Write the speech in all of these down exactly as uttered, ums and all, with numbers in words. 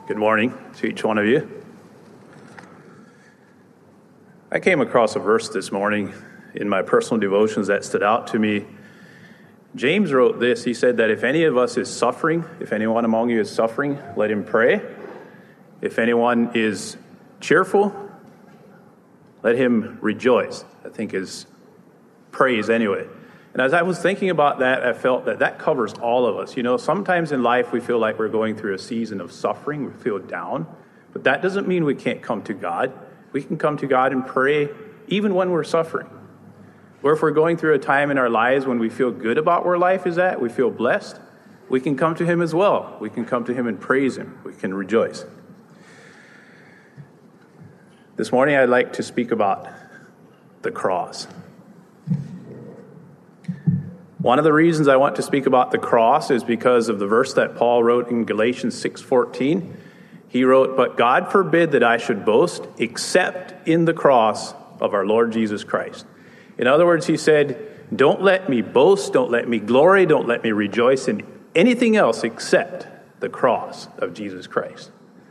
Good morning to each one of you. I came across a verse this morning in my personal devotions that stood out to me. James wrote this. He said that if any of us is suffering, if anyone among you is suffering, let him pray. If anyone is cheerful, let him rejoice. I think is praise anyway. And as I was thinking about that, I felt that that covers all of us. You know, sometimes in life we feel like we're going through a season of suffering. We feel down. But that doesn't mean we can't come to God. We can come to God and pray even when we're suffering. Or if we're going through a time in our lives when we feel good about where life is at, we feel blessed, we can come to him as well. We can come to him and praise him. We can rejoice. This morning I'd like to speak about the cross. One of the reasons I want to speak about the cross is because of the verse that Paul wrote in Galatians six fourteen. He wrote, "But God forbid that I should boast except in the cross of our Lord Jesus Christ." In other words, he said, don't let me boast, don't let me glory, don't let me rejoice in anything else except the cross of Jesus Christ.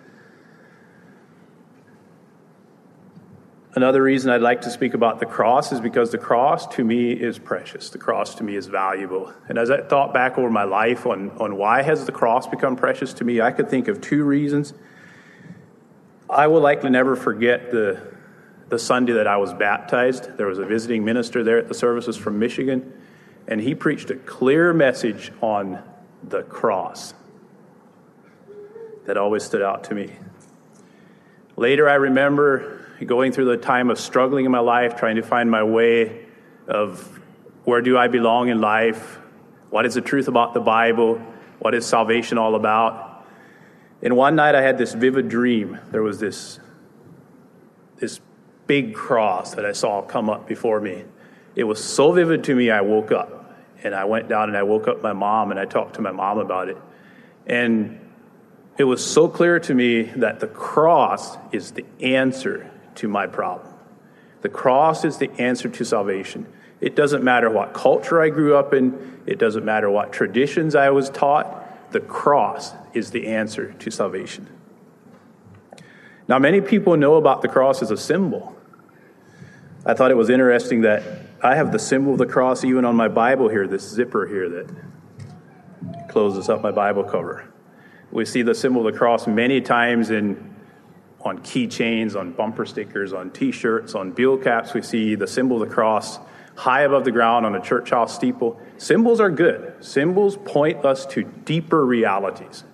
Another reason I'd like to speak about the cross is because the cross to me is precious. The cross to me is valuable. And as I thought back over my life on, on why has the cross become precious to me, I could think of two reasons. I will likely never forget the, the Sunday that I was baptized. There was a visiting minister there at the services from Michigan, and he preached a clear message on the cross that always stood out to me. Later, I remember going through the time of struggling in my life, trying to find my way of where do I belong in life? What is the truth about the Bible? What is salvation all about? And one night I had this vivid dream. There was this, this big cross that I saw come up before me. It was so vivid to me, I woke up. And I went down and I woke up my mom and I talked to my mom about it. And it was so clear to me that the cross is the answer to my problem. The cross is the answer to salvation. It doesn't matter what culture I grew up in. It doesn't matter what traditions I was taught. The cross is the answer to salvation. Now, many people know about the cross as a symbol. I thought it was interesting that I have the symbol of the cross even on my Bible here, this zipper here that closes up my Bible cover. We see the symbol of the cross many times in on keychains, on bumper stickers, on T-shirts, on bill caps. We see the symbol of the cross high above the ground on a church house steeple. Symbols are good. Symbols point us to deeper realities.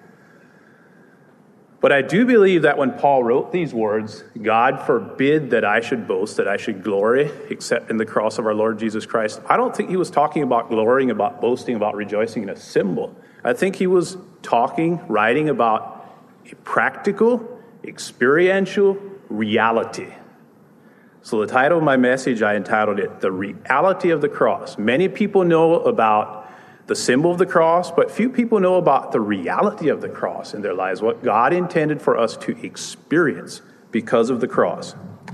But I do believe that when Paul wrote these words, God forbid that I should boast, that I should glory, except in the cross of our Lord Jesus Christ. I don't think he was talking about glorying, about boasting, about rejoicing in a symbol. I think he was talking, writing about a practical, experiential reality. So the title of my message, I entitled it, The Reality of the Cross. Many people know about the symbol of the cross, but few people know about the reality of the cross in their lives, what God intended for us to experience because of the cross.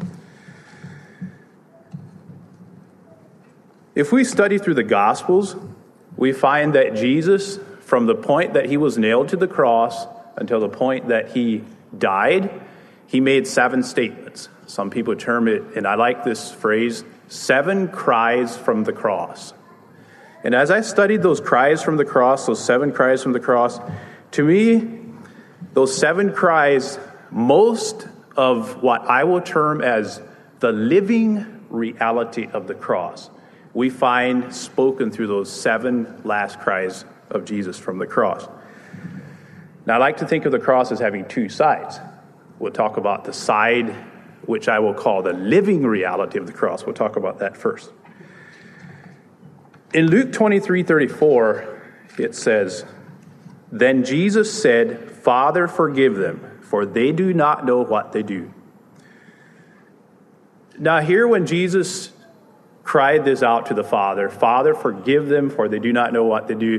If we study through the Gospels, we find that Jesus, from the point that he was nailed to the cross until the point that he died, he made seven statements. Some people term it, and I like this phrase, seven cries from the cross. And as I studied those cries from the cross, those seven cries from the cross, to me, those seven cries, most of what I will term as the living reality of the cross, we find spoken through those seven last cries of Jesus from the cross. Now, I like to think of the cross as having two sides. We'll talk about the side which I will call the living reality of the cross. We'll talk about that first. In Luke twenty-three thirty-four, it says, "Then Jesus said, 'Father, forgive them, for they do not know what they do.'" Now here when Jesus cried this out to the Father, "Father, forgive them, for they do not know what they do,"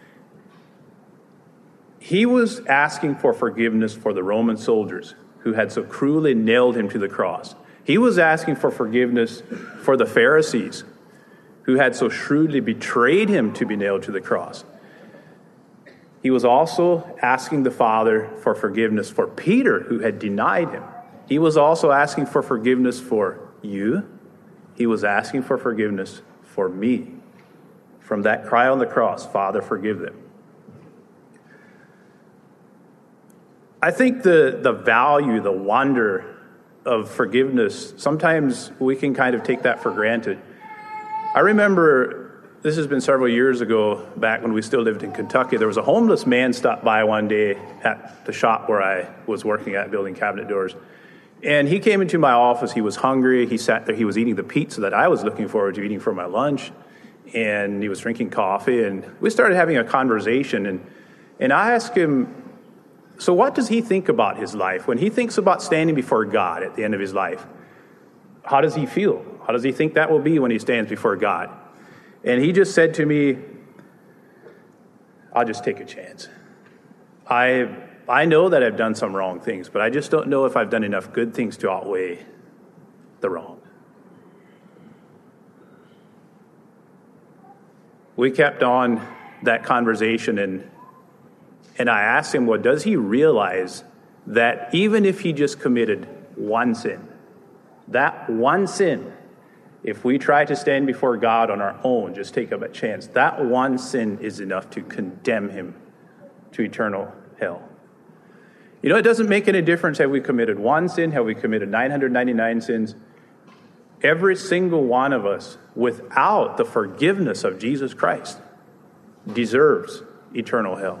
he was asking for forgiveness for the Roman soldiers who had so cruelly nailed him to the cross. He was asking for forgiveness for the Pharisees who had so shrewdly betrayed him to be nailed to the cross. he was also asking the Father for forgiveness for Peter, who had denied him. He was also asking for forgiveness for you. He was asking for forgiveness for me. From that cry on the cross, Father, forgive them. I think the, the value, the wonder of forgiveness, sometimes we can kind of take that for granted. I remember, this has been several years ago, back when we still lived in Kentucky, there was a homeless man stopped by one day at the shop where I was working at, building cabinet doors. And he came into my office. He was hungry. He sat there. He was eating the pizza that I was looking forward to eating for my lunch. And he was drinking coffee. And we started having a conversation. And, and I asked him, so what does he think about his life? When he thinks about standing before God at the end of his life, how does he feel? How does he think that will be when he stands before God? And he just said to me, I'll just take a chance. I I know that I've done some wrong things, but I just don't know if I've done enough good things to outweigh the wrong. We kept on that conversation, and and I asked him, well, does he realize that even if he just committed one sin, that one sin, if we try to stand before God on our own, just take up a chance, that one sin is enough to condemn him to eternal hell. You know, it doesn't make any difference have we committed one sin, have we committed nine hundred ninety-nine sins. Every single one of us, without the forgiveness of Jesus Christ, deserves eternal hell.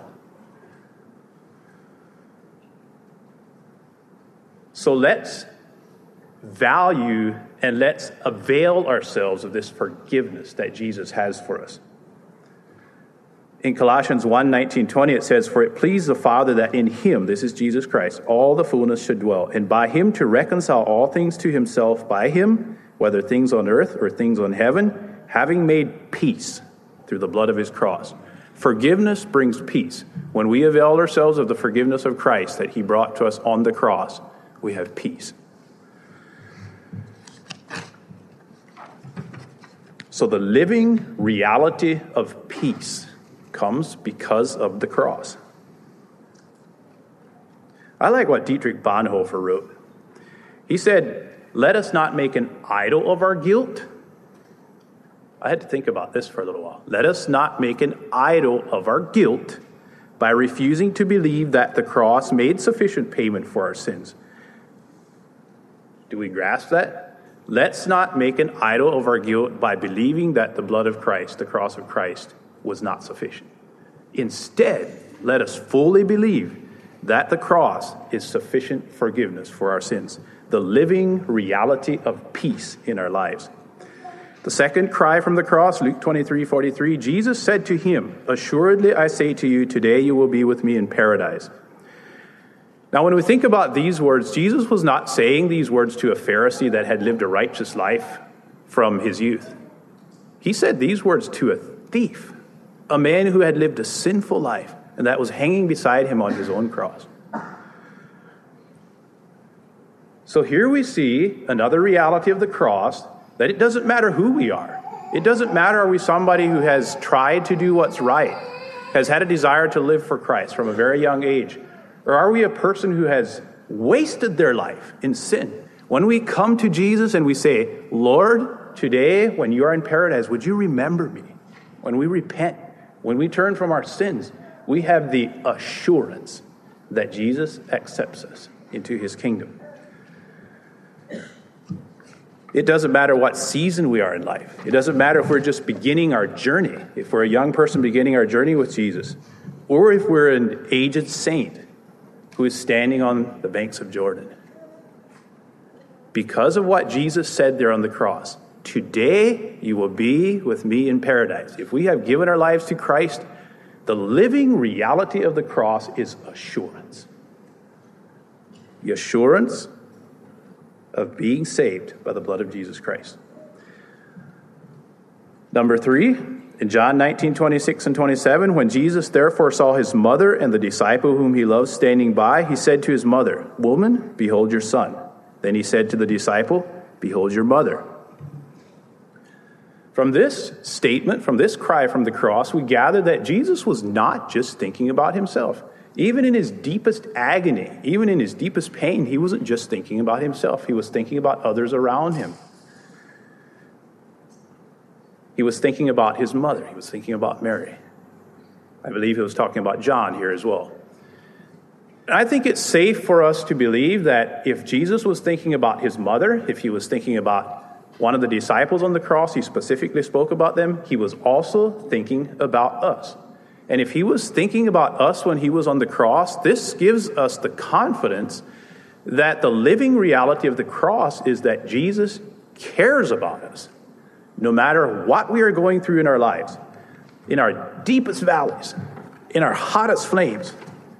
So let's value and let's avail ourselves of this forgiveness that Jesus has for us. In Colossians one, nineteen, twenty, it says, for it pleased the Father that in him, this is Jesus Christ, all the fullness should dwell, and by him to reconcile all things to himself, by him, whether things on earth or things on heaven, having made peace through the blood of his cross. Forgiveness brings peace. When we avail ourselves of the forgiveness of Christ that he brought to us on the cross, we have peace. So the living reality of peace comes because of the cross. I like what Dietrich Bonhoeffer wrote. He said, let us not make an idol of our guilt. I had to think about this for a little while. Let us not make an idol of our guilt by refusing to believe that the cross made sufficient payment for our sins. Do we grasp that? Let's not make an idol of our guilt by believing that the blood of Christ, the cross of Christ, was not sufficient. Instead, let us fully believe that the cross is sufficient forgiveness for our sins, the living reality of peace in our lives. The second cry from the cross, Luke twenty-three forty-three, Jesus said to him, assuredly I say to you, today you will be with me in paradise. Now, when we think about these words, Jesus was not saying these words to a Pharisee that had lived a righteous life from his youth. He said these words to a thief, a man who had lived a sinful life, and that was hanging beside him on his own cross. So here we see another reality of the cross, that it doesn't matter who we are. It doesn't matter are we somebody who has tried to do what's right, has had a desire to live for Christ from a very young age, or are we a person who has wasted their life in sin? When we come to Jesus and we say, Lord, today when you are in paradise, would you remember me? When we repent, when we turn from our sins, we have the assurance that Jesus accepts us into his kingdom. It doesn't matter what season we are in life. It doesn't matter if we're just beginning our journey, if we're a young person beginning our journey with Jesus, or if we're an aged saint who is standing on the banks of Jordan. Because of what Jesus said there on the cross, today you will be with me in paradise. If we have given our lives to Christ, the living reality of the cross is assurance. The assurance of being saved by the blood of Jesus Christ. Number three, in John nineteen, twenty-six and twenty-seven, when Jesus therefore saw his mother and the disciple whom he loved standing by, he said to his mother, woman, behold your son. Then he said to the disciple, behold your mother. From this statement, from this cry from the cross, we gather that Jesus was not just thinking about himself. Even in his deepest agony, even in his deepest pain, he wasn't just thinking about himself. He was thinking about others around him. He was thinking about his mother. He was thinking about Mary. I believe he was talking about John here as well. And I think it's safe for us to believe that if Jesus was thinking about his mother, if he was thinking about one of the disciples on the cross, he specifically spoke about them, he was also thinking about us. And if he was thinking about us when he was on the cross, this gives us the confidence that the living reality of the cross is that Jesus cares about us. No matter what we are going through in our lives, in our deepest valleys, in our hottest flames,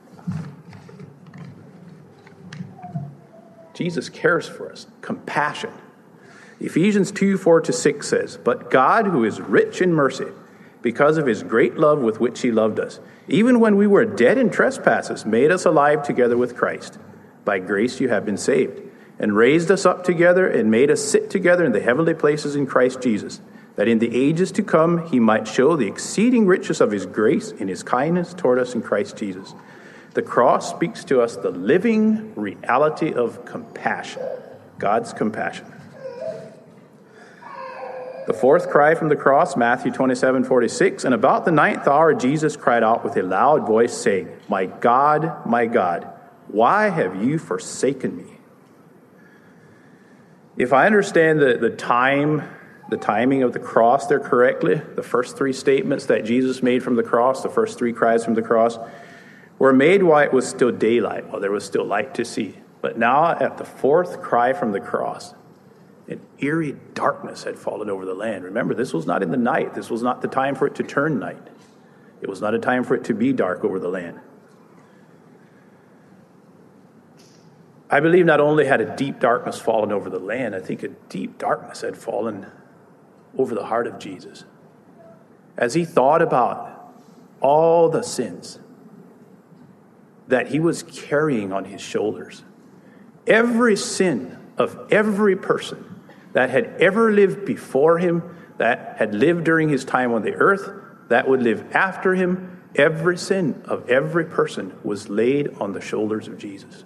Jesus cares for us. Compassion. Ephesians two, four to six says, "But God, who is rich in mercy, because of his great love with which he loved us, even when we were dead in trespasses, made us alive together with Christ. By grace you have been saved, and raised us up together and made us sit together in the heavenly places in Christ Jesus, that in the ages to come he might show the exceeding riches of his grace in his kindness toward us in Christ Jesus." The cross speaks to us the living reality of compassion, God's compassion. The fourth cry from the cross, Matthew twenty-seven, forty-six, "And about the ninth hour Jesus cried out with a loud voice, saying, 'My God, my God, why have you forsaken me?'" If I understand the, the time, the timing of the cross there correctly, the first three statements that Jesus made from the cross, the first three cries from the cross, were made while it was still daylight, while there was still light to see. But now at the fourth cry from the cross, an eerie darkness had fallen over the land. Remember, this was not in the night. This was not the time for it to turn night. It was not a time for it to be dark over the land. I believe not only had a deep darkness fallen over the land, I think a deep darkness had fallen over the heart of Jesus. As he thought about all the sins that he was carrying on his shoulders, every sin of every person that had ever lived before him, that had lived during his time on the earth, that would live after him, every sin of every person was laid on the shoulders of Jesus.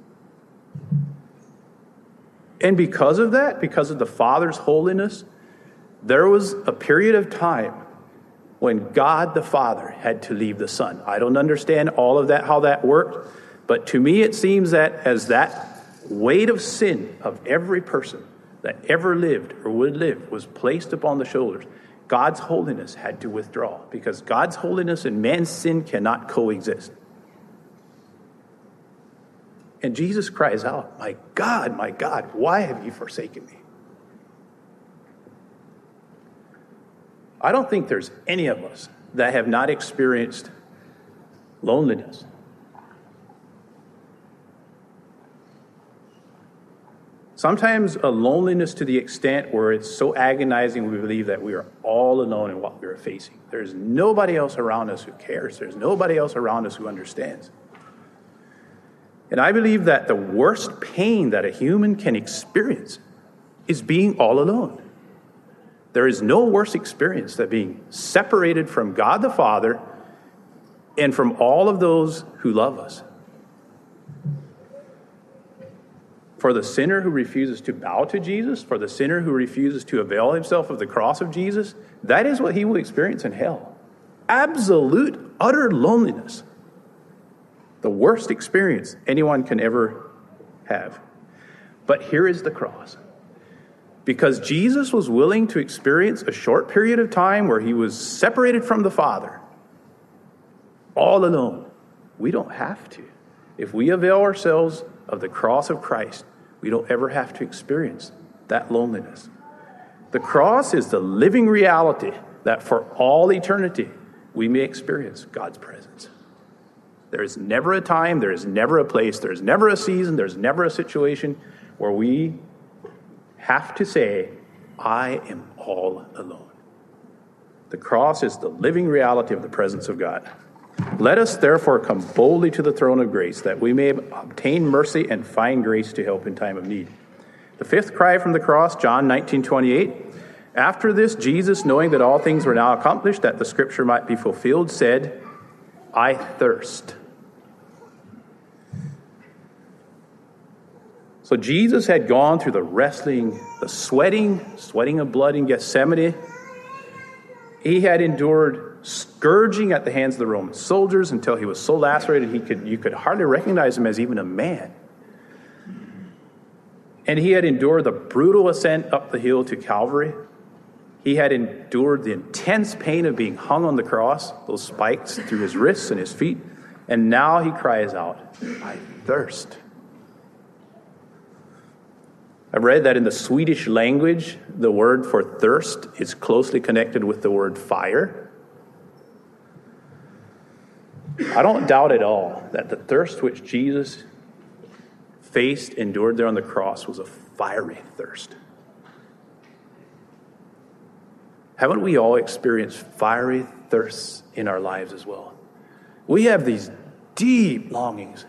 And because of that, because of the Father's holiness, there was a period of time when God the Father had to leave the Son. I don't understand all of that, how that worked, but to me it seems that as that weight of sin of every person that ever lived or would live was placed upon the shoulders, God's holiness had to withdraw, because God's holiness and man's sin cannot coexist. And Jesus cries out, "My God, my God, why have you forsaken me?" I don't think there's any of us that have not experienced loneliness. Sometimes a loneliness to the extent where it's so agonizing we believe that we are all alone in what we are facing. There's nobody else around us who cares. There's nobody else around us who understands. And I believe that the worst pain that a human can experience is being all alone. There is no worse experience than being separated from God the Father and from all of those who love us. For the sinner who refuses to bow to Jesus, for the sinner who refuses to avail himself of the cross of Jesus, that is what he will experience in hell. Absolute, utter loneliness. The worst experience anyone can ever have. But here is the cross. Because Jesus was willing to experience a short period of time where he was separated from the Father, all alone, we don't have to. If we avail ourselves of the cross of Christ, we don't ever have to experience that loneliness. The cross is the living reality that for all eternity we may experience God's presence. There is never a time, there is never a place, there is never a season, there's never a situation where we have to say, "I am all alone." The cross is the living reality of the presence of God. Let us therefore come boldly to the throne of grace, that we may obtain mercy and find grace to help in time of need. The fifth cry from the cross, John nineteen twenty-eight, After this, Jesus, knowing that all things were now accomplished, that the scripture might be fulfilled, said, I thirst. So Jesus had gone through the wrestling, the sweating, sweating of blood in Gethsemane. He had endured scourging at the hands of the Roman soldiers until he was so lacerated he could you could hardly recognize him as even a man. And he had endured the brutal ascent up the hill to Calvary. He had endured the intense pain of being hung on the cross, those spikes through his wrists and his feet. And now he cries out, I thirst. I've read that in the Swedish language, the word for thirst is closely connected with the word fire. I don't doubt at all that the thirst which Jesus faced, endured there on the cross, was a fiery thirst. Haven't we all experienced fiery thirsts in our lives as well? We have these deep longings.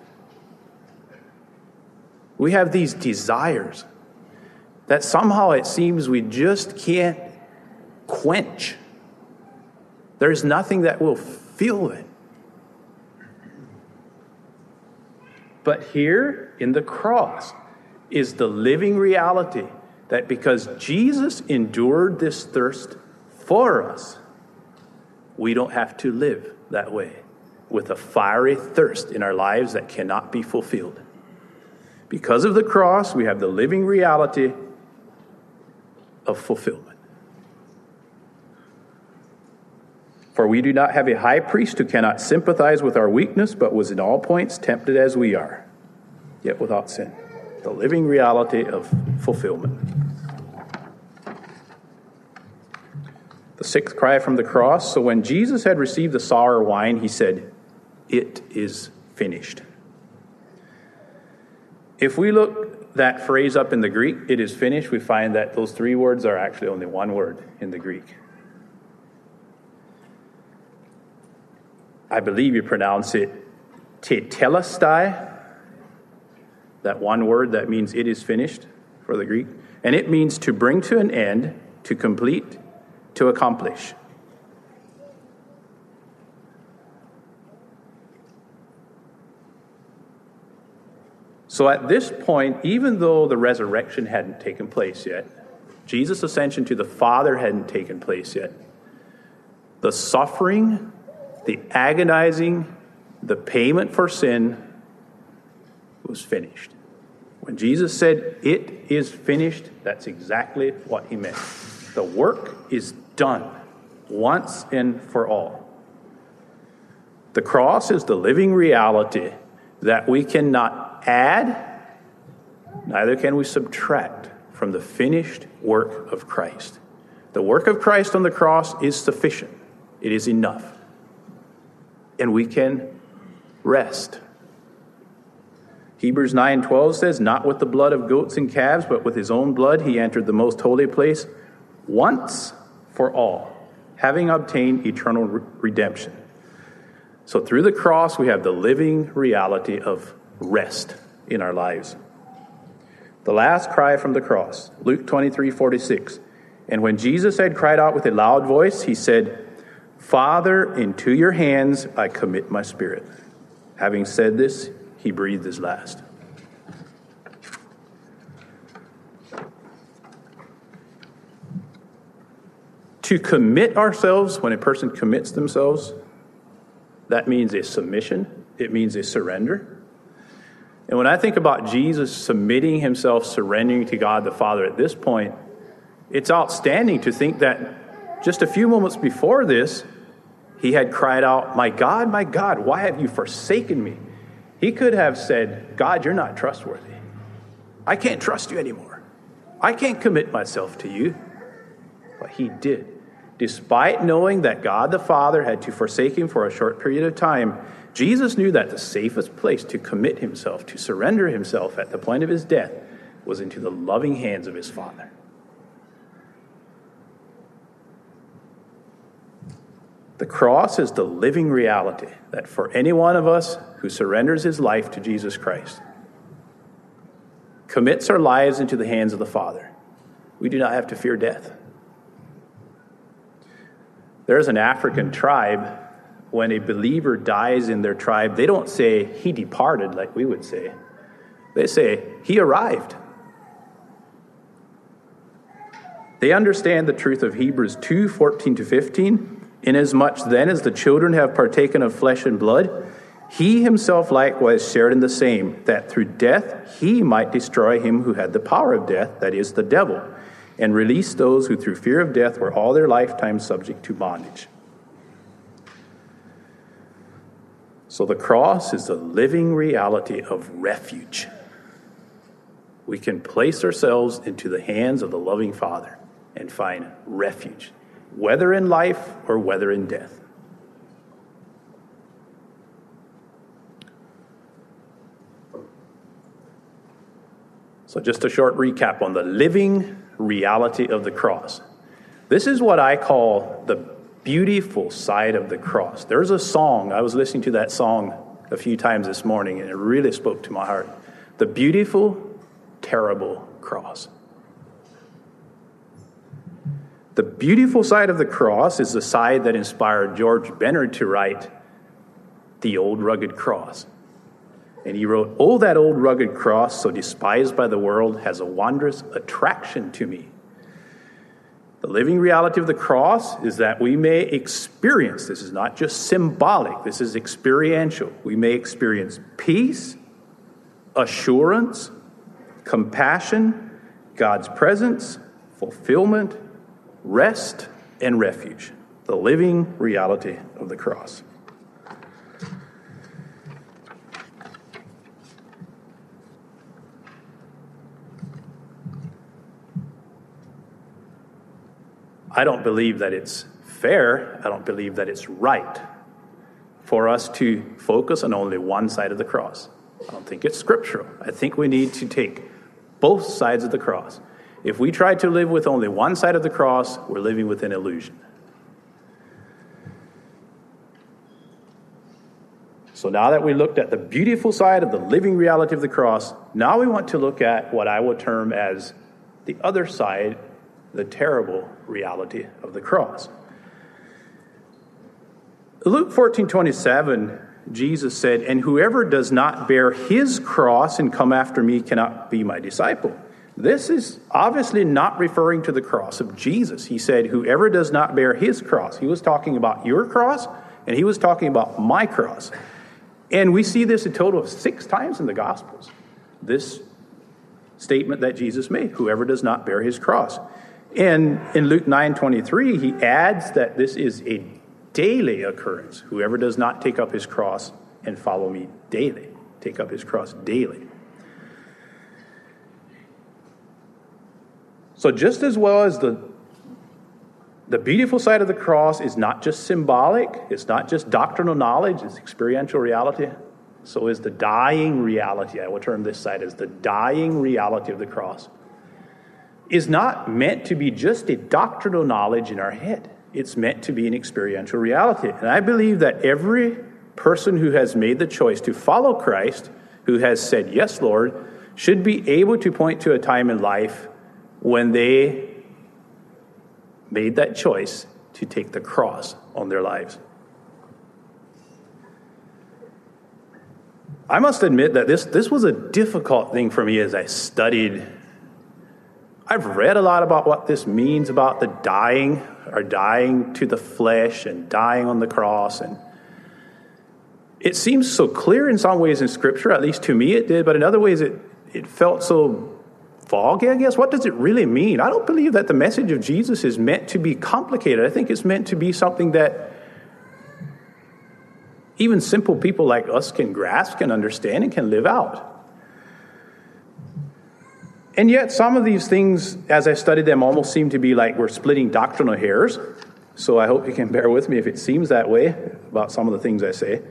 We have these desires that somehow it seems we just can't quench. There's nothing that will fill it. But here in the cross is the living reality that because Jesus endured this thirst for us, we don't have to live that way with a fiery thirst in our lives that cannot be fulfilled. Because of the cross, we have the living reality of fulfillment. For we do not have a high priest who cannot sympathize with our weakness, but was in all points tempted as we are, yet without sin. The living reality of fulfillment. The sixth cry from the cross. So when Jesus had received the sour wine, he said, it is finished. If we look that phrase up in the Greek, it is finished, we find that those three words are actually only one word in the Greek. I believe you pronounce it tetelestai, that one word that means it is finished for the Greek. And it means to bring to an end, to complete, to accomplish. So at this point, even though the resurrection hadn't taken place yet, Jesus' ascension to the Father hadn't taken place yet, the suffering, the agonizing, the payment for sin was finished. When Jesus said, it is finished, that's exactly what he meant. The work is done once and for all. The cross is the living reality that we cannot add, neither can we subtract from the finished work of Christ. The work of Christ on the cross is sufficient. It is enough. And we can rest. Hebrews nine twelve says, not with the blood of goats and calves, but with his own blood he entered the most holy place once for all, having obtained eternal re- redemption. So through the cross, we have the living reality of rest in our lives. The last cry from the cross, Luke twenty-three forty-six. And when Jesus had cried out with a loud voice, he said, Father, into your hands I commit my spirit. Having said this, he breathed his last. To commit ourselves, when a person commits themselves, that means a submission. It means a surrender. And when I think about Jesus submitting himself, surrendering to God the Father at this point, it's outstanding to think that just a few moments before this, he had cried out, my God, my God, why have you forsaken me? He could have said, God, you're not trustworthy. I can't trust you anymore. I can't commit myself to you. But he did. Despite knowing that God the Father had to forsake him for a short period of time, Jesus knew that the safest place to commit himself, to surrender himself at the point of his death, was into the loving hands of his Father. The cross is the living reality that for any one of us who surrenders his life to Jesus Christ, commits our lives into the hands of the Father, we do not have to fear death. There's an African tribe, when a believer dies in their tribe, they don't say, he departed, like we would say. They say, he arrived. They understand the truth of Hebrews two, fourteen to fifteen. Inasmuch then as the children have partaken of flesh and blood, he himself likewise shared in the same, that through death he might destroy him who had the power of death, that is, the devil, and release those who through fear of death were all their lifetime subject to bondage. So the cross is the living reality of refuge. We can place ourselves into the hands of the loving Father and find refuge, whether in life or whether in death. So just a short recap on the living reality of the cross. This is what I call the beautiful side of the cross. There's a song, I was listening to that song a few times this morning, and it really spoke to my heart. The beautiful, terrible cross. The beautiful side of the cross is the side that inspired George Bennard to write The Old Rugged Cross. And he wrote, "Oh, that old rugged cross, so despised by the world, has a wondrous attraction to me. The living reality of the cross is that we may experience, this is not just symbolic, this is experiential. We may experience peace, assurance, compassion, God's presence, fulfillment, rest, and refuge. The living reality of the cross." I don't believe that it's fair, I don't believe that it's right for us to focus on only one side of the cross. I don't think it's scriptural. I think we need to take both sides of the cross. If we try to live with only one side of the cross, we're living with an illusion. So now that we looked at the beautiful side of the living reality of the cross, now we want to look at what I will term as the other side, the terrible reality of the cross. Luke fourteen twenty-seven, Jesus said, "And whoever does not bear his cross and come after me cannot be my disciple." This is obviously not referring to the cross of Jesus. He said, whoever does not bear his cross. He was talking about your cross, and he was talking about my cross. And we see this a total of six times in the Gospels. This statement that Jesus made, whoever does not bear his cross. And in Luke nine twenty-three, he adds that this is a daily occurrence. Whoever does not take up his cross and follow me daily. Take up his cross daily. So just as well as the, the beautiful side of the cross is not just symbolic, it's not just doctrinal knowledge, it's experiential reality, so is the dying reality. I will term this side as the dying reality of the cross. Is not meant to be just a doctrinal knowledge in our head. It's meant to be an experiential reality. And I believe that every person who has made the choice to follow Christ, who has said, "Yes, Lord," should be able to point to a time in life when they made that choice to take the cross on their lives. I must admit that this, this was a difficult thing for me as I studied. I've read a lot about what this means about the dying, or dying to the flesh and dying on the cross. And it seems so clear in some ways in Scripture, at least to me it did, but in other ways it, it felt so foggy, I guess. What does it really mean? I don't believe that the message of Jesus is meant to be complicated. I think it's meant to be something that even simple people like us can grasp, can understand, and can live out. And yet some of these things, as I studied them, almost seem to be like we're splitting doctrinal hairs. So I hope you can bear with me if it seems that way about some of the things I say.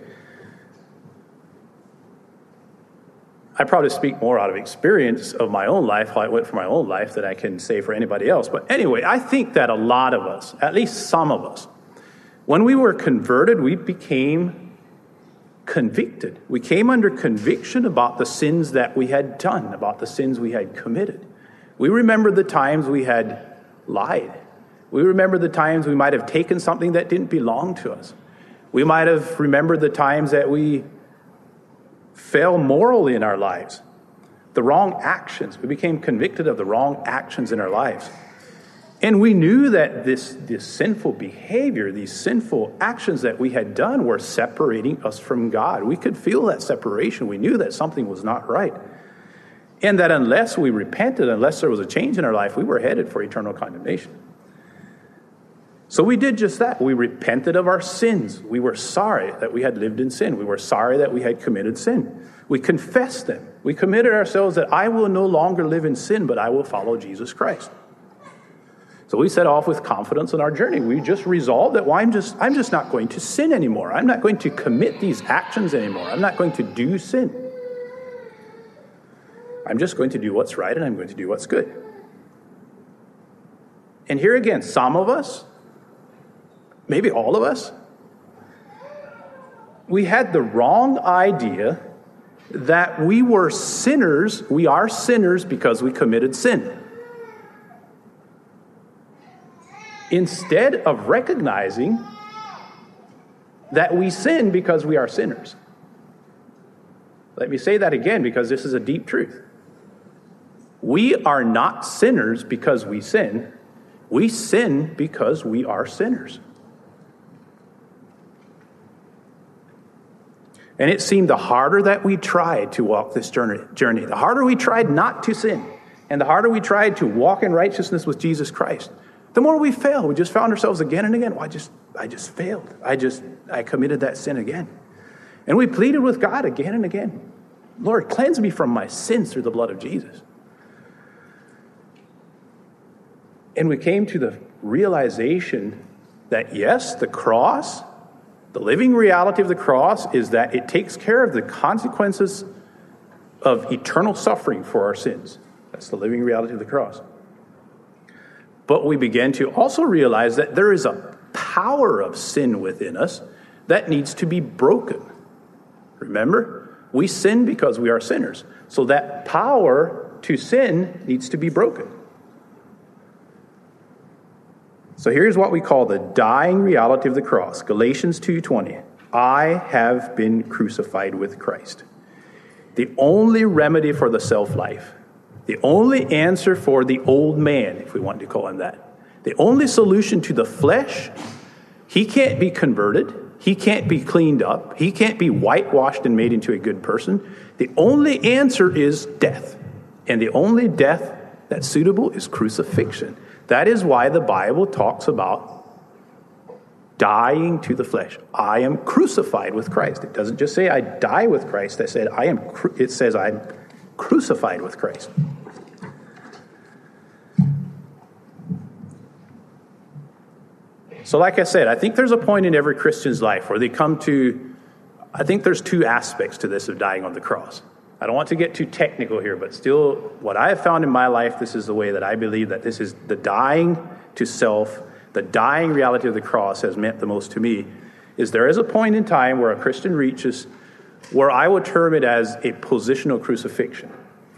I probably speak more out of experience of my own life, how it went for my own life, than I can say for anybody else. But anyway, I think that a lot of us, at least some of us, when we were converted, we became convicted. We came under conviction about the sins that we had done, about the sins we had committed. We remembered the times we had lied. We remember the times we might have taken something that didn't belong to us. We might have remembered the times that we fell morally in our lives, the wrong actions. We became convicted of the wrong actions in our lives. And we knew that this, this sinful behavior, these sinful actions that we had done were separating us from God. We could feel that separation. We knew that something was not right. And that unless we repented, unless there was a change in our life, we were headed for eternal condemnation. So we did just that. We repented of our sins. We were sorry that we had lived in sin. We were sorry that we had committed sin. We confessed them. We committed ourselves that I will no longer live in sin, but I will follow Jesus Christ. So we set off with confidence on our journey. We just resolved that, well, I'm just, I'm just not going to sin anymore. I'm not going to commit these actions anymore. I'm not going to do sin. I'm just going to do what's right, and I'm going to do what's good. And here again, some of us, maybe all of us, we had the wrong idea that we were sinners. We are sinners because we committed sin. Instead of recognizing that we sin because we are sinners. Let me say that again, because this is a deep truth. We are not sinners because we sin. We sin because we are sinners. And it seemed the harder that we tried to walk this journey, the harder we tried not to sin, and the harder we tried to walk in righteousness with Jesus Christ, the more we failed. We just found ourselves again and again. Well, I just, I just failed. I just, I committed that sin again. And we pleaded with God again and again. Lord, cleanse me from my sins through the blood of Jesus. And we came to the realization that yes, the cross, the living reality of the cross is that it takes care of the consequences of eternal suffering for our sins. That's the living reality of the cross. But we began to also realize that there is a power of sin within us that needs to be broken. Remember, we sin because we are sinners. So that power to sin needs to be broken. So here's what we call the dying reality of the cross. Galatians two twenty. I have been crucified with Christ. The only remedy for the self-life, the only answer for the old man, if we want to call him that, the only solution to the flesh, he can't be converted. He can't be cleaned up. He can't be whitewashed and made into a good person. The only answer is death. And the only death that's suitable is crucifixion. That is why the Bible talks about dying to the flesh. I am crucified with Christ. It doesn't just say I die with Christ. It said I am. It says I'm crucified with Christ. So like I said, I think there's a point in every Christian's life where they come to, I think there's two aspects to this of dying on the cross. I don't want to get too technical here, but still, what I have found in my life, this is the way that I believe that this is the dying to self, the dying reality of the cross has meant the most to me, is there is a point in time where a Christian reaches where I would term it as a positional crucifixion,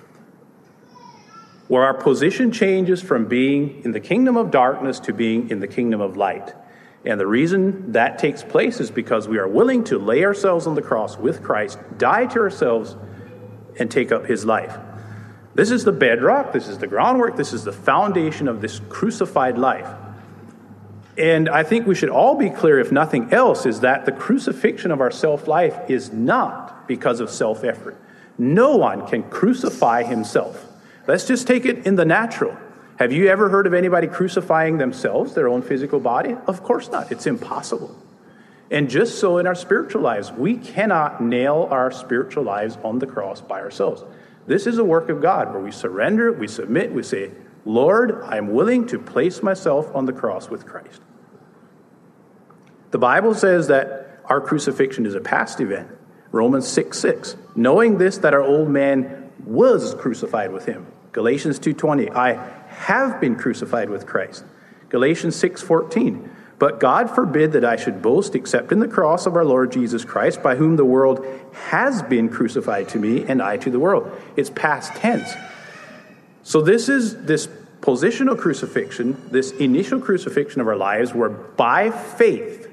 where our position changes from being in the kingdom of darkness to being in the kingdom of light. And the reason that takes place is because we are willing to lay ourselves on the cross with Christ, die to ourselves, and take up his life. This is the bedrock, this is the groundwork, this is the foundation of this crucified life. And I think we should all be clear, if nothing else, is that the crucifixion of our self-life is not because of self-effort. No one can crucify himself. Let's just take it in the natural. Have you ever heard of anybody crucifying themselves, their own physical body? Of course not. It's impossible. And just so in our spiritual lives, we cannot nail our spiritual lives on the cross by ourselves. This is a work of God where we surrender, we submit, we say, Lord, I'm willing to place myself on the cross with Christ. The Bible says that our crucifixion is a past event. Romans six six. Knowing this, that our old man was crucified with him. Galatians two twenty. I have been crucified with Christ. Galatians six fourteen. But God forbid that I should boast except in the cross of our Lord Jesus Christ, by whom the world has been crucified to me and I to the world. It's past tense. So this is this positional crucifixion, this initial crucifixion of our lives, where by faith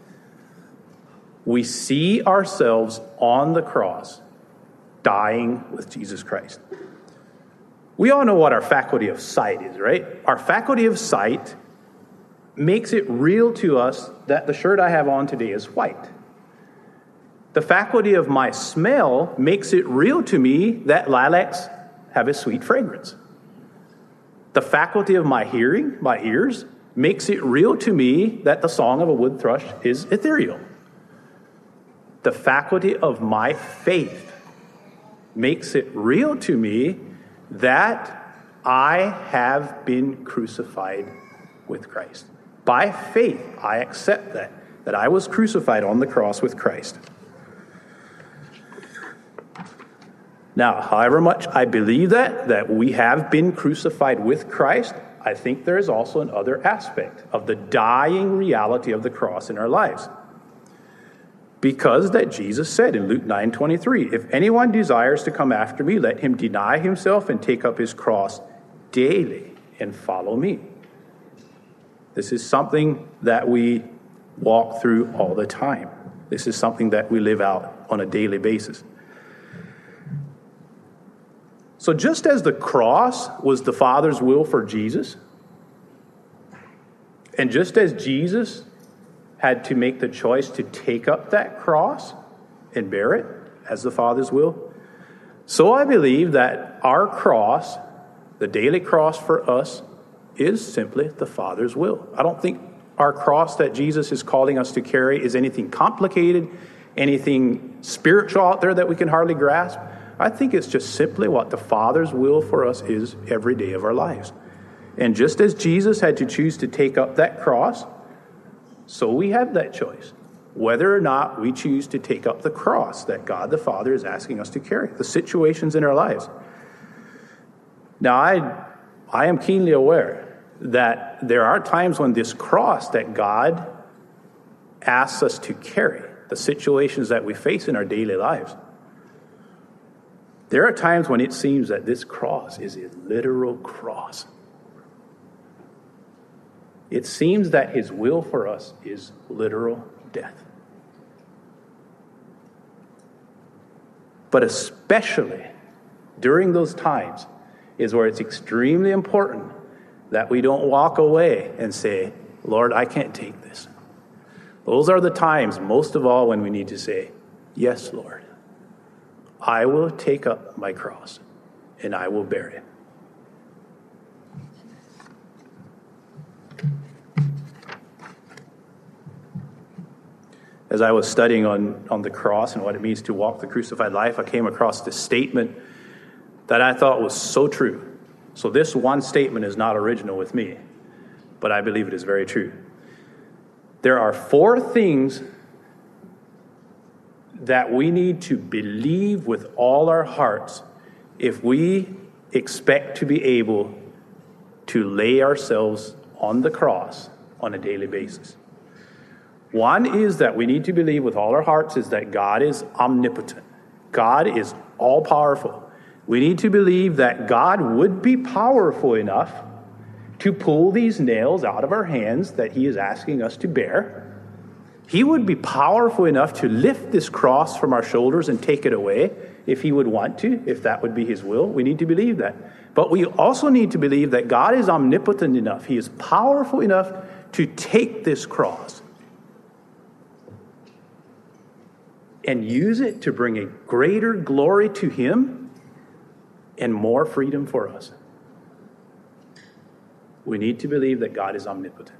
we see ourselves on the cross, dying with Jesus Christ. We all know what our faculty of sight is, right? Our faculty of sight makes it real to us that the shirt I have on today is white. The faculty of my smell makes it real to me that lilacs have a sweet fragrance. The faculty of my hearing, my ears, makes it real to me that the song of a wood thrush is ethereal. The faculty of my faith makes it real to me that I have been crucified with Christ. By faith, I accept that, that I was crucified on the cross with Christ. Now, however much I believe that, that we have been crucified with Christ, I think there is also another aspect of the dying reality of the cross in our lives. Because that Jesus said in Luke nine twenty-three, if anyone desires to come after me, let him deny himself and take up his cross daily and follow me. This is something that we walk through all the time. This is something that we live out on a daily basis. So just as the cross was the Father's will for Jesus, and just as Jesus had to make the choice to take up that cross and bear it as the Father's will, so I believe that our cross, the daily cross for us, is simply the Father's will. I don't think our cross that Jesus is calling us to carry is anything complicated, anything spiritual out there that we can hardly grasp. I think it's just simply what the Father's will for us is every day of our lives. And just as Jesus had to choose to take up that cross, so we have that choice, whether or not we choose to take up the cross that God the Father is asking us to carry, the situations in our lives. Now, I, I am keenly aware that there are times when this cross that God asks us to carry, the situations that we face in our daily lives, there are times when it seems that this cross is a literal cross. It seems that his will for us is literal death. But especially during those times is where it's extremely important that we don't walk away and say, Lord, I can't take this. Those are the times, most of all, when we need to say, yes, Lord, I will take up my cross and I will bear it. As I was studying on, on the cross and what it means to walk the crucified life, I came across this statement that I thought was so true. So this one statement is not original with me, but I believe it is very true. There are four things that we need to believe with all our hearts if we expect to be able to lay ourselves on the cross on a daily basis. One is that we need to believe with all our hearts is that God is omnipotent. God is all-powerful. We need to believe that God would be powerful enough to pull these nails out of our hands that he is asking us to bear. He would be powerful enough to lift this cross from our shoulders and take it away if he would want to, if that would be his will. We need to believe that. But we also need to believe that God is omnipotent enough. He is powerful enough to take this cross and use it to bring a greater glory to him and more freedom for us. We need to believe that God is omnipotent.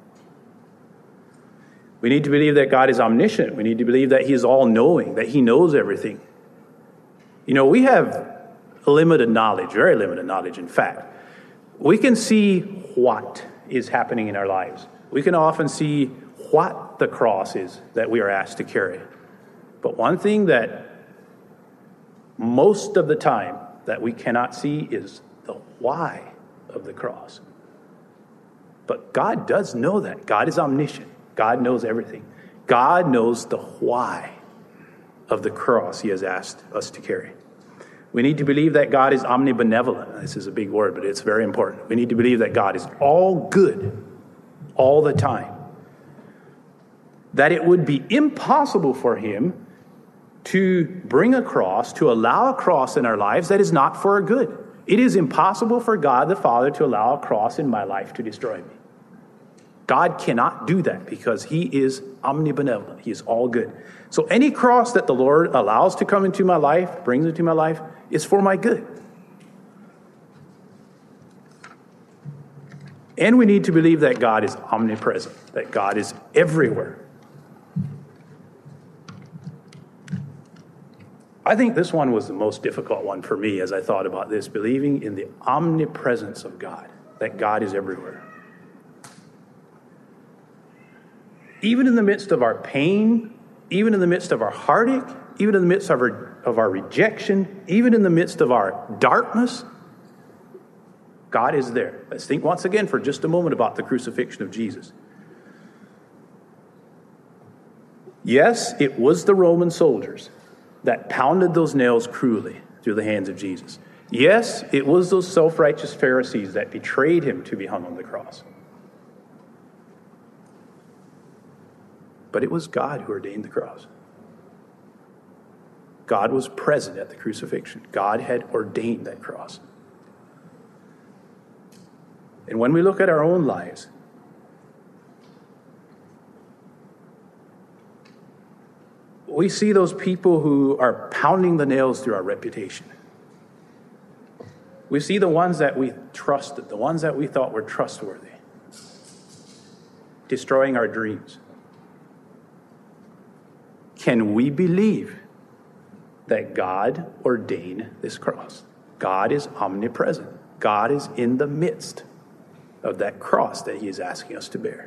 We need to believe that God is omniscient. We need to believe that he is all-knowing, that he knows everything. You know, we have limited knowledge, very limited knowledge, in fact. We can see what is happening in our lives. We can often see what the cross is that we are asked to carry. But one thing that most of the time that we cannot see is the why of the cross. But God does know that. God is omniscient. God knows everything. God knows the why of the cross he has asked us to carry. We need to believe that God is omnibenevolent. This is a big word, but it's very important. We need to believe that God is all good all the time. That it would be impossible for him to bring a cross, to allow a cross in our lives that is not for our good. It is impossible for God the Father to allow a cross in my life to destroy me. God cannot do that because he is omnibenevolent. He is all good. So any cross that the Lord allows to come into my life, brings into my life, is for my good. And we need to believe that God is omnipresent, that God is everywhere. I think this one was the most difficult one for me as I thought about this, believing in the omnipresence of God, that God is everywhere. Even in the midst of our pain, even in the midst of our heartache, even in the midst of our, of our rejection, even in the midst of our darkness, God is there. Let's think once again for just a moment about the crucifixion of Jesus. Yes, it was the Roman soldiers that pounded those nails cruelly through the hands of Jesus. Yes, it was those self-righteous Pharisees that betrayed him to be hung on the cross. But it was God who ordained the cross. God was present at the crucifixion. God had ordained that cross. And when we look at our own lives, we see those people who are pounding the nails through our reputation. We see the ones that we trusted, the ones that we thought were trustworthy, destroying our dreams. Can we believe that God ordained this cross? God is omnipresent. God is in the midst of that cross that he is asking us to bear.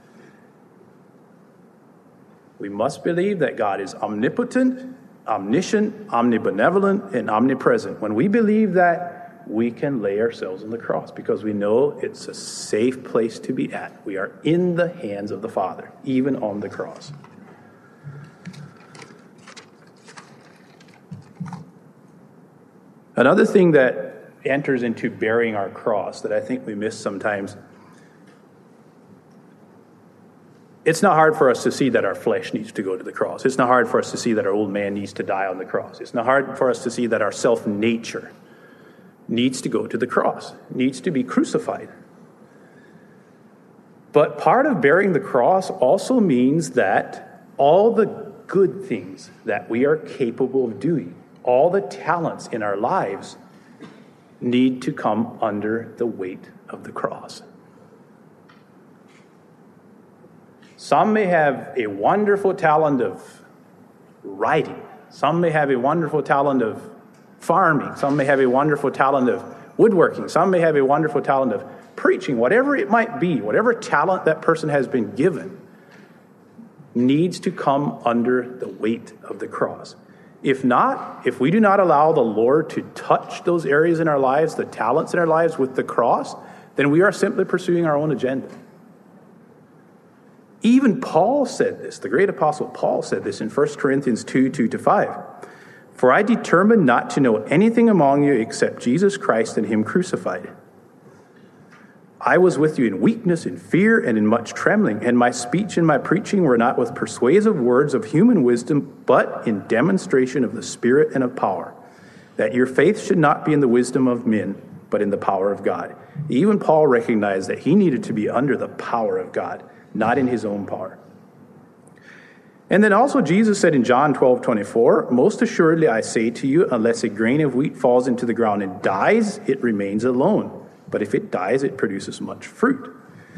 We must believe that God is omnipotent, omniscient, omnibenevolent, and omnipresent. When we believe that, we can lay ourselves on the cross because we know it's a safe place to be at. We are in the hands of the Father, even on the cross. Another thing that enters into bearing our cross that I think we miss sometimes, it's not hard for us to see that our flesh needs to go to the cross. It's not hard for us to see that our old man needs to die on the cross. It's not hard for us to see that our self-nature needs to go to the cross, needs to be crucified. But part of bearing the cross also means that all the good things that we are capable of doing, all the talents in our lives, need to come under the weight of the cross. Some may have a wonderful talent of writing. Some may have a wonderful talent of farming. Some may have a wonderful talent of woodworking. Some may have a wonderful talent of preaching. Whatever it might be, whatever talent that person has been given needs to come under the weight of the cross. If not, if we do not allow the Lord to touch those areas in our lives, the talents in our lives with the cross, then we are simply pursuing our own agenda. Even Paul said this, the great apostle Paul said this in First Corinthians two, two to five. For I determined not to know anything among you except Jesus Christ and him crucified. I was with you in weakness, in fear, and in much trembling, and my speech and my preaching were not with persuasive words of human wisdom, but in demonstration of the Spirit and of power, that your faith should not be in the wisdom of men, but in the power of God. Even Paul recognized that he needed to be under the power of God, not in his own power. And then also Jesus said in John twelve twenty-four, most assuredly I say to you, unless a grain of wheat falls into the ground and dies, it remains alone. But if it dies, it produces much fruit.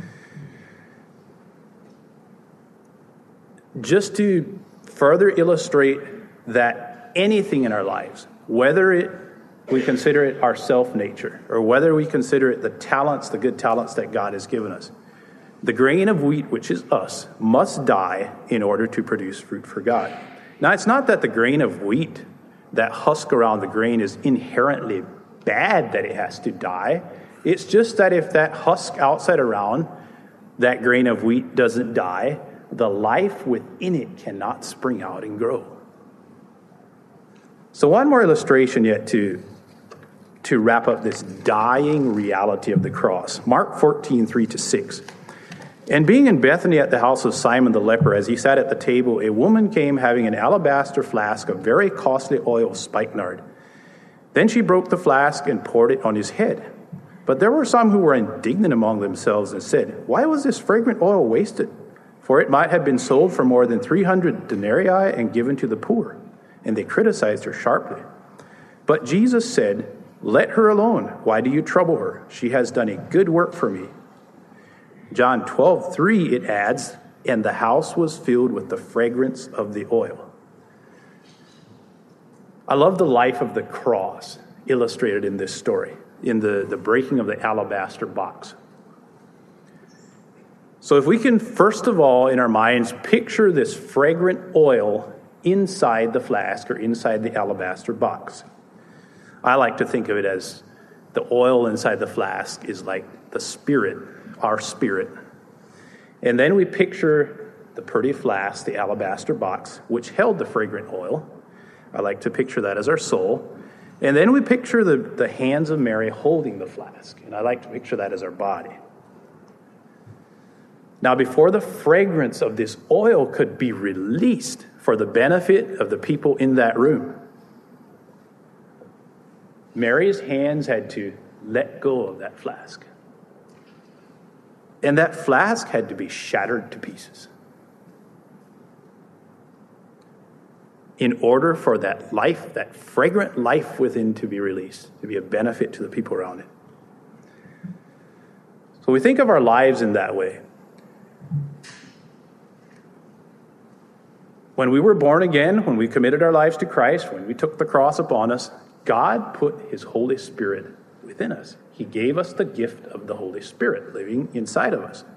Just to further illustrate that anything in our lives, whether it we consider it our self-nature, or whether we consider it the talents, the good talents that God has given us, the grain of wheat, which is us, must die in order to produce fruit for God. Now, it's not that the grain of wheat, that husk around the grain, is inherently bad that it has to die. It's just that if that husk outside around that grain of wheat doesn't die, the life within it cannot spring out and grow. So one more illustration yet to, to wrap up this dying reality of the cross. Mark fourteen, three to six. And being in Bethany at the house of Simon the leper, as he sat at the table, a woman came having an alabaster flask of very costly oil of spikenard. Then she broke the flask and poured it on his head. But there were some who were indignant among themselves and said, "Why was this fragrant oil wasted? For it might have been sold for more than three hundred denarii and given to the poor." And they criticized her sharply. But Jesus said, "Let her alone. Why do you trouble her? She has done a good work for me." John twelve, three, it adds, "And the house was filled with the fragrance of the oil." I love the life of the cross illustrated in this story, in the, the breaking of the alabaster box. So if we can, first of all, in our minds, picture this fragrant oil inside the flask or inside the alabaster box. I like to think of it as the oil inside the flask is like the spirit, our spirit. And then we picture the pretty flask, the alabaster box, which held the fragrant oil. I like to picture that as our soul. And then we picture the, the hands of Mary holding the flask. And I like to picture that as our body. Now, before the fragrance of this oil could be released for the benefit of the people in that room, Mary's hands had to let go of that flask. And that flask had to be shattered to pieces in order for that life, that fragrant life within to be released, to be a benefit to the people around it. So we think of our lives in that way. When we were born again, when we committed our lives to Christ, when we took the cross upon us, God put his Holy Spirit within us. He gave us the gift of the Holy Spirit living inside of us.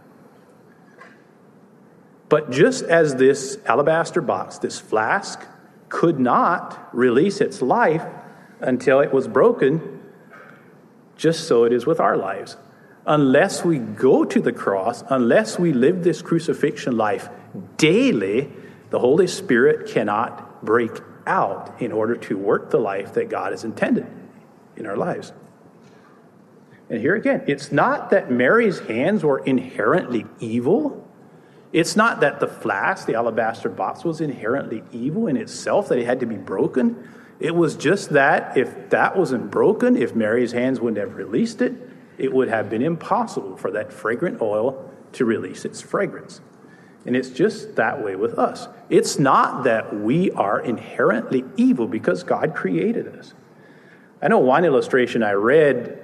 But just as this alabaster box, this flask, could not release its life until it was broken, just so it is with our lives. Unless we go to the cross, unless we live this crucifixion life daily, the Holy Spirit cannot break out in order to work the life that God has intended in our lives. And here again, it's not that Mary's hands were inherently evil. It's not that the flask, the alabaster box, was inherently evil in itself, that it had to be broken. It was just that if that wasn't broken, if Mary's hands wouldn't have released it, it would have been impossible for that fragrant oil to release its fragrance. And it's just that way with us. It's not that we are inherently evil because God created us. I know one illustration I read,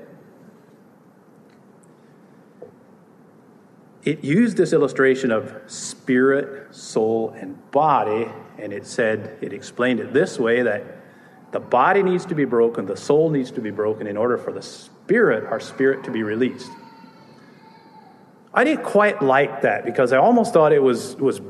it used this illustration of spirit, soul, and body, and it said, it explained it this way, that the body needs to be broken, the soul needs to be broken in order for the spirit, our spirit, to be released. I didn't quite like that because I almost thought it was, was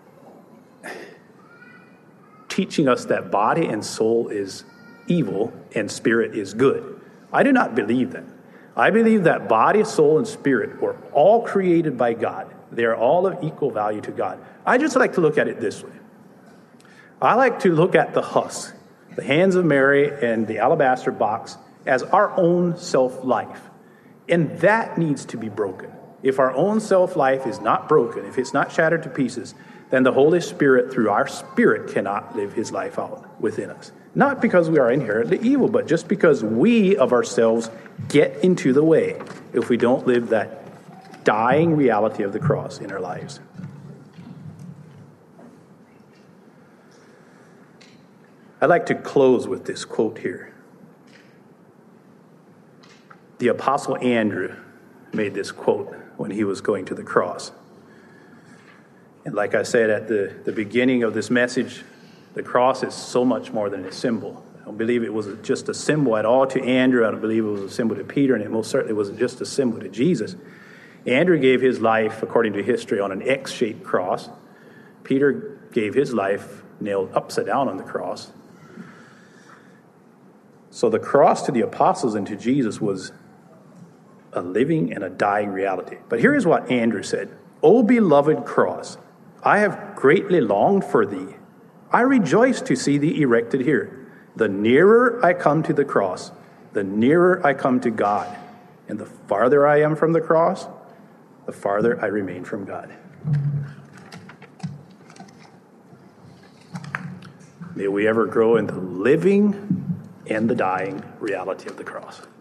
teaching us that body and soul is evil and spirit is good. I do not believe that. I believe that body, soul, and spirit were all created by God. They are all of equal value to God. I just like to look at it this way. I like to look at the husk, the hands of Mary and the alabaster box, as our own self-life. And that needs to be broken. If our own self-life is not broken, if it's not shattered to pieces, then the Holy Spirit, through our spirit, cannot live his life out within us. Not because we are inherently evil, but just because we of ourselves get into the way if we don't live that dying reality of the cross in our lives. I'd like to close with this quote here. The Apostle Andrew made this quote when he was going to the cross. And like I said at the, the beginning of this message, the cross is so much more than a symbol. I don't believe it was just a symbol at all to Andrew. I don't believe it was a symbol to Peter, and it most certainly wasn't just a symbol to Jesus. Andrew gave his life, according to history, on an X-shaped cross. Peter gave his life nailed upside down on the cross. So the cross to the apostles and to Jesus was a living and a dying reality. But here is what Andrew said. "O beloved cross, I have greatly longed for thee. I rejoice to see thee erected here. The nearer I come to the cross, the nearer I come to God. And the farther I am from the cross, the farther I remain from God. May we ever grow into living and the dying reality of the cross.